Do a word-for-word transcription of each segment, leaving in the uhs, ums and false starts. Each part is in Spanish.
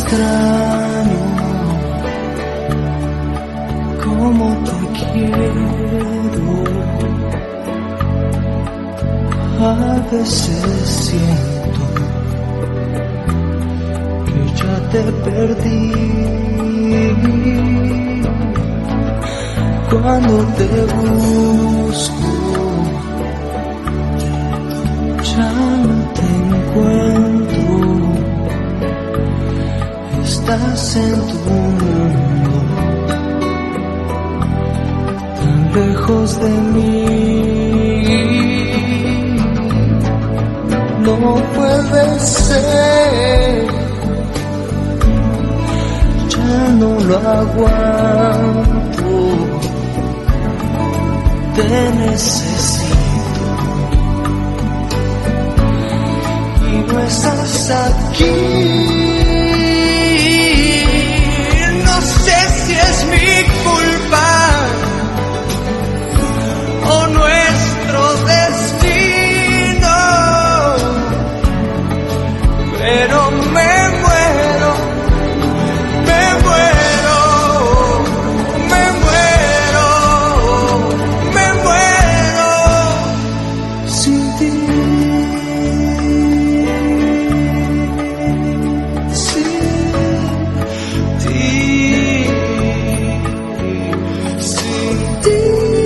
extraño como te quiero. A veces siento que ya te perdí. Cuando te busco ya no te encuentro. Estás en tu mundo, tan lejos de mí. No puede ser, ya no lo aguanto. Te necesito y no estás aquí. No sé si es mi culpa o nuestro destino, pero me muero, me muero, me muero, me muero sin ti, sin ti, sin ti.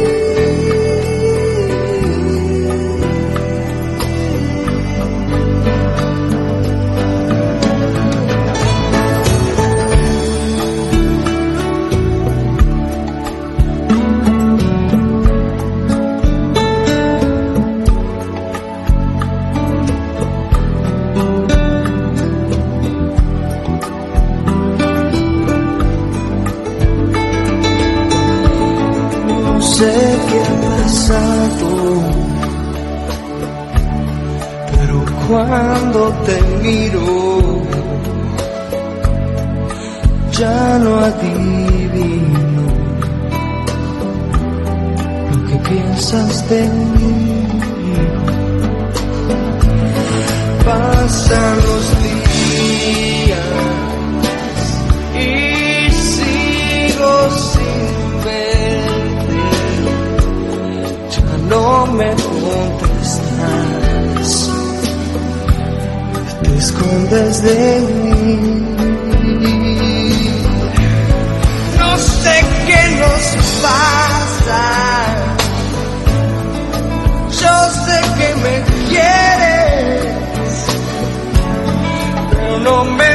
No sé qué ha pasado, pero cuando te miro ya no adivino lo que piensas de mí. Pasan los días y sigo sin verte. Ya no me contestas, te escondes de mí. No sé qué nos pasa, yo sé que me quieres, pero no me